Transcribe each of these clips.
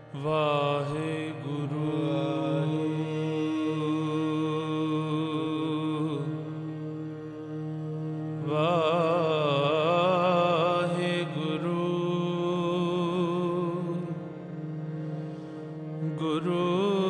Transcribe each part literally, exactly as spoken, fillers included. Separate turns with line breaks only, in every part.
ਵਾਹਿਗੁਰੂ ਵਾਹਿਗੁਰੂ ਗੁਰੂ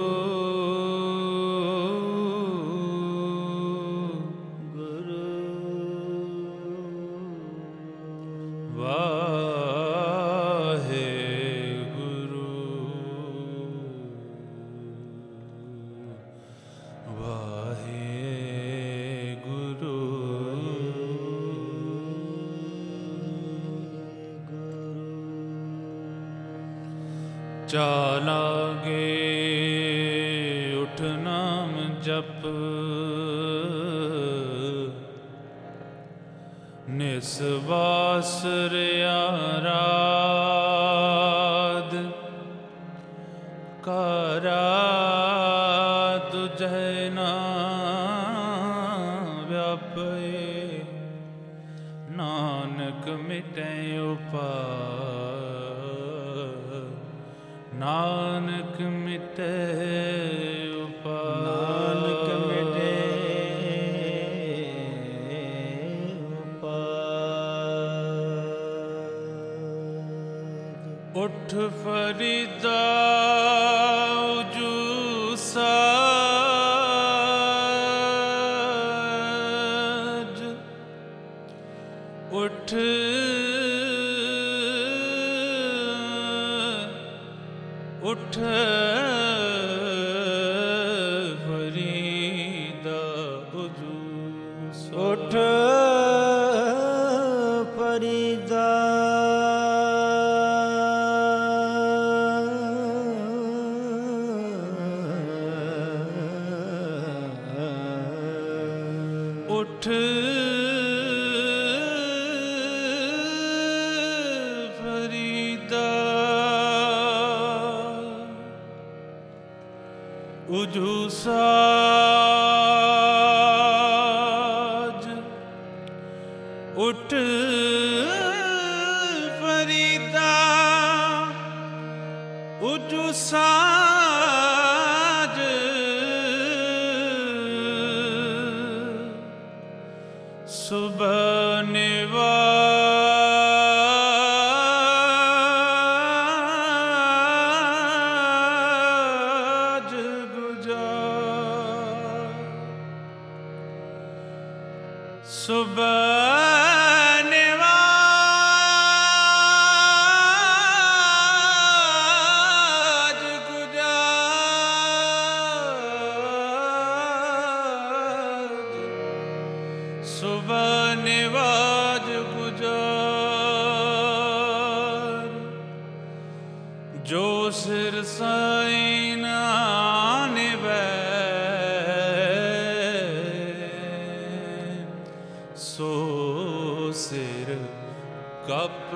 ਚਾਲਾਂਗੇ ਉਠ ਨਾਮ ਜਪ ਨਿਸਵਾਸਰਿਆ ਰਾਧ ਕਰਾ ਤੁਝੈ ਨਾ ਵਿਆਪੇ ਨਾਨਕ ਮਿਟੈ ਉਪਾਇ ਨਾਨਕ ਮਿਟੇ ਉਪਾਇ ਨਾਨਕ ਮਿਟੇ ਉਪਾਇ ਉਠ ਫਰੀਦਾ ਉਜੂ ਸਾਜ ਉਠ ਉਠ ਫਰੀਦਾ ਉਜੂ ਉਠ ਫਰੀਦਾ ਉਠ ਉਜੂ ਸਾਜ ਉਠ ਫਰੀਦਾ ਉਜੂ ਸਾਜ ਸੁਬਹ ਨਿਵਾ ਸੁਬਹ ਨਿਵਾਜ ਗੁਜਾਰ ਸੁਬਹ ਨਿਵਾਜ ਗੁਜਾਰ ਜੋ ਸਿਰ ਸਾਈਂ ਨਾ ਨਿਵੈ ਸੋ ਸਿਰ ਕਪ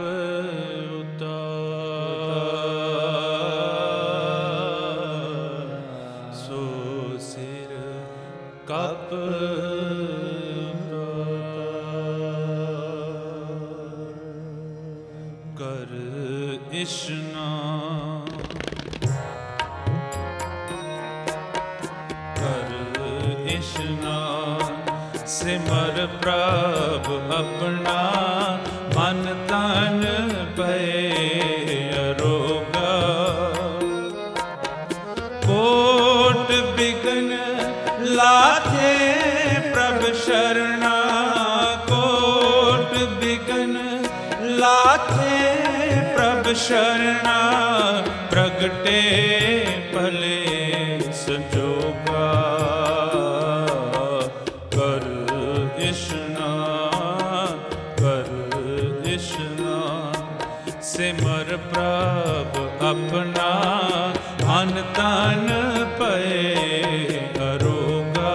ਉਤਾਰ ਸੋ ਸਿਰ ਕਪ ਉਤਾਰ ਕਰ ਇਸ਼ਨਾਨ ਕਰ ਇਸ਼ਨਾਨ ਸਿਮਰ ਪ੍ਰਭ ਆਪਣਾ ਮਨ ਤਨ ਪਏ ਅਰੋਗਾ ਕੋਟ ਬਿਗਨ ਲਾਥੇ ਪ੍ਰਭ ਸ਼ਰਣਾ ਕੋਟ ਬਿਗਨ ਲਾਥੇ ਪ੍ਰਭ ਸ਼ਰਣਾ ਪ੍ਰਗਟੇ ਭਲੇ ਸੰਜੋਗਾ ਕਰ ਇਸ਼ਨਾਨ ਕਰ ਇਸ਼ਨਾਨ ਸਿਮਰ ਪ੍ਰਭ ਆਪਣਾ ਮਨ ਤਨ ਪਏ ਅਰੋਗਾ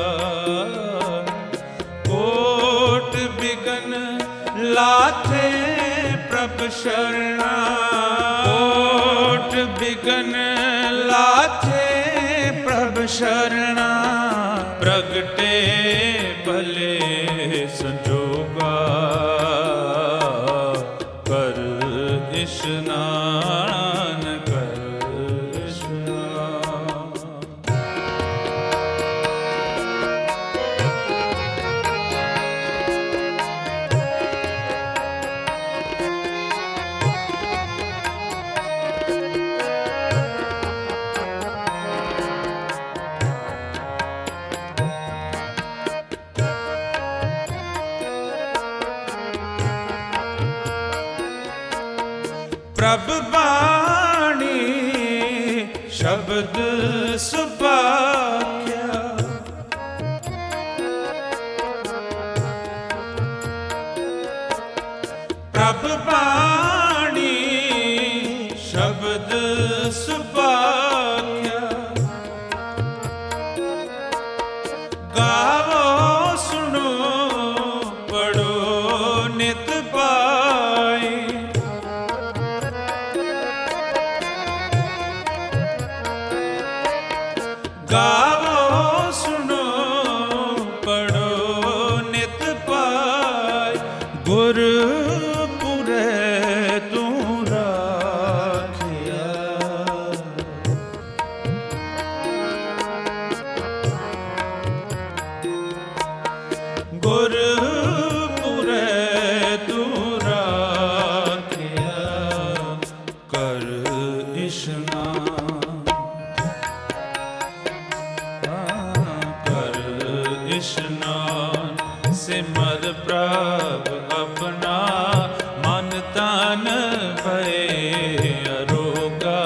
ਕੋਟ ਬਿਗਨ ਲਾਥੇ ਪ੍ਰਭ ਸ਼ਰਣਾ ਕੋਟ ਬਿਗਨ ਲਾਥੇ ਪ੍ਰਭ ਸ਼ਰਣਾ ਪ੍ਰਗਟੇ ਭਲੇ ਸੰਜੋਗਾ ਕਰ ਇਸ਼ਨਾਨ ਕਰ प्रभ बाणी शब्द सुभाख्या। प्रभ बाणी शब्द सुभाख्या। गावो सुनो पढ़ो नित पाई। गावो सुनो पढ़ो नित पाई। गुर सिमर प्रभ अपना मन तन भय अरोगा।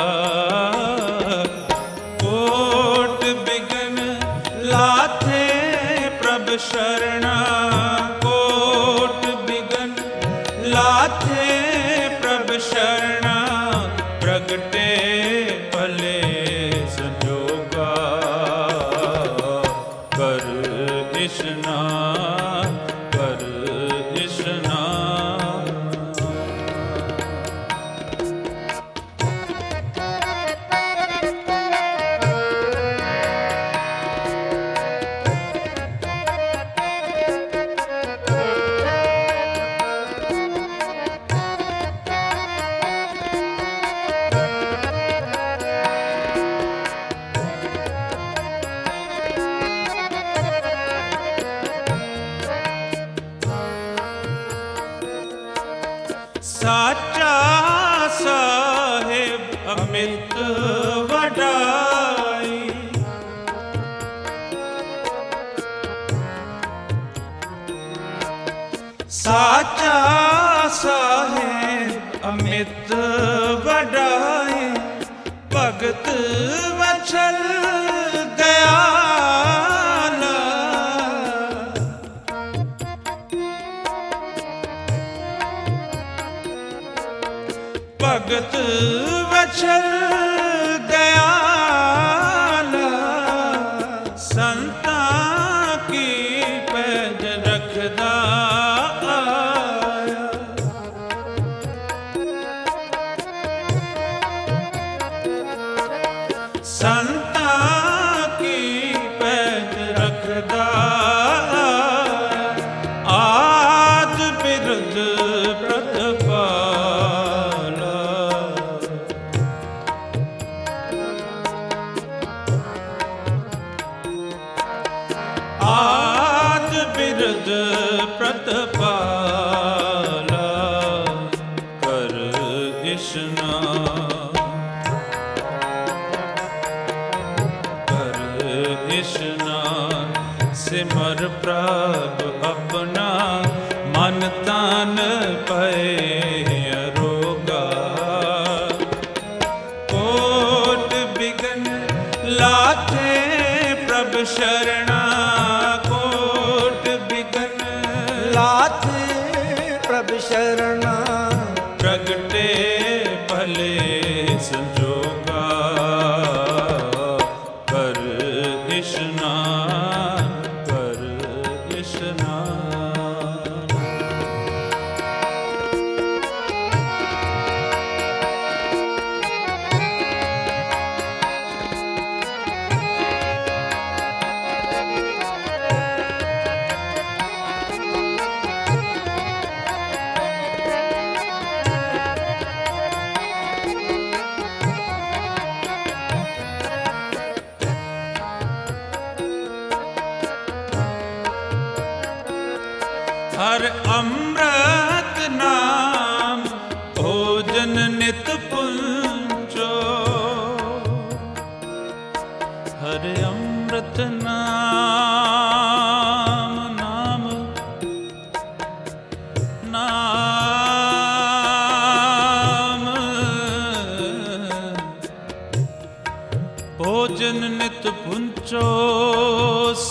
कोट बिघन लाथे प्रभ शरणा। कोट बिघन लाथे प्रभ शरणा। प्रगटे भले संजोगा। कर इशनान कर इशनान। साचा साहेब अमित वडाई। साचा साहेब अमित वडाई। भगत वचल दयाला। भगत वचल दयाला। संता की पैज रखदा आया। संता की पैज रखदा आया। आद बिरुद प्रतिपाला। आद बिरुद प्रतिपाला। कर इशनान कर इशनान। सिमर प्रभ अपना मन तन भय अरोगा। कोट बिघन लाथे प्रभ शरणा। कोट बिघन
लाथे प्रभ शरणा।
प्रगटे भले संजोगा। कर इशनान कर इशनान। हर अमृत नाम भोजन नित पुंजो। हर अमृत नाम नाम नाम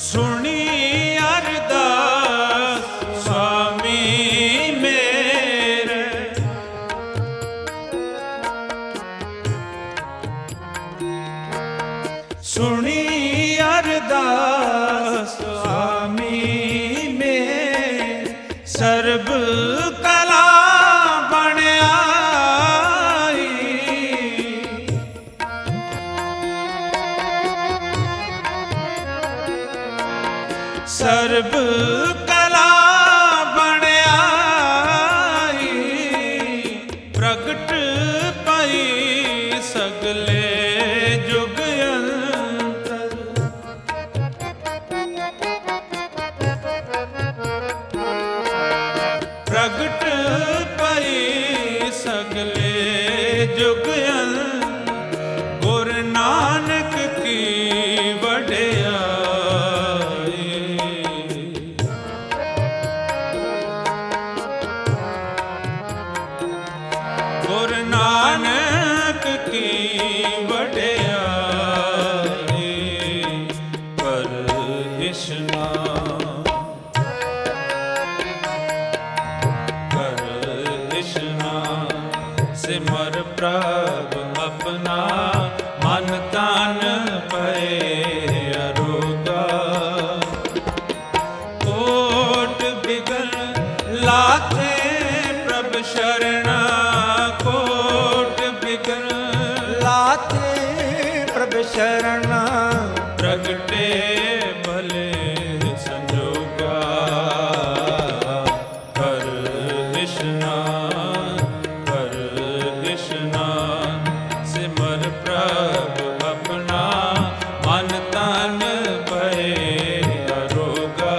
सुनी अरदास स्वामी मेरे, सुनी अरदास स्वामी मेरे, सर्ब कला बन आई, सर्ब कला बन आई, प्रगट पई सगले जुग अंतर, प्रगट पई सगले जुग अंतर, गुरु नानक की वडियाई, गुरु नानक की वडियाई, पर इस्नान, पर इस्नान, सिमर प्रभ अपना, मन तन पए अरोगा, कोट बिगन लाथे प्रभ शरणा, कोट बिगन
लाथे प्रभ शरणा,
प्रगटे भले संजोगा, कर इस्नान, कर इस्नान, सिमर प्रभ अपना, मन तन पए अरोगा,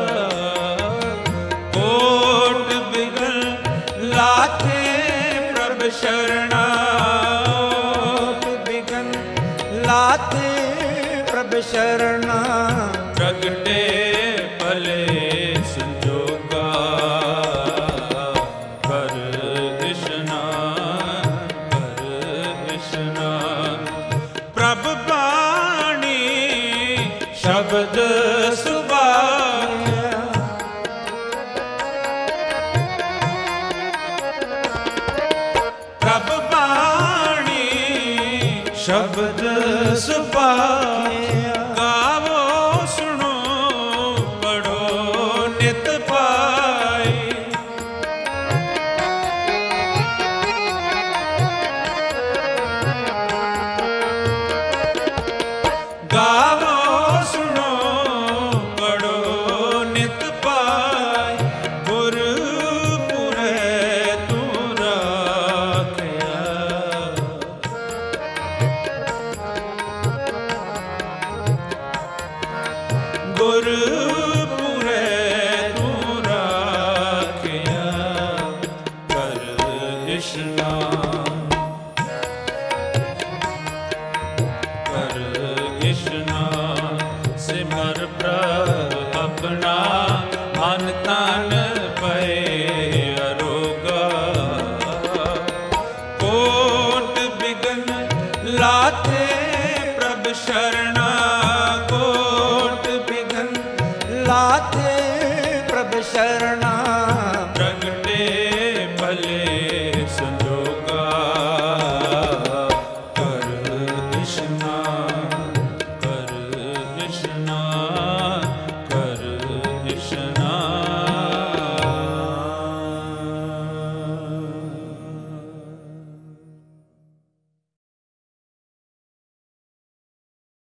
कोट बिगन लाथे प्रभ शरणा,
कोट बिगन लाथे प्रभ शरणा,
प्रगटे भले संजोगा, कर इस्नान, कर इस्नान, प्रभ बाणी शब्द सुभाया, प्रभ बाणी शब्द सुभाया, गावो सुनो पढ़ो नित पाए, गावो सुनो पढ़ो नित पाए, गुरपुरे तू राखया, गुरपुरे तू राखया, कर इस्नान, कर इस्नान, सिमर प्रभ अपना, मन तन पए अरोगा, कोट बिगन लाथे प्रभ शरणा,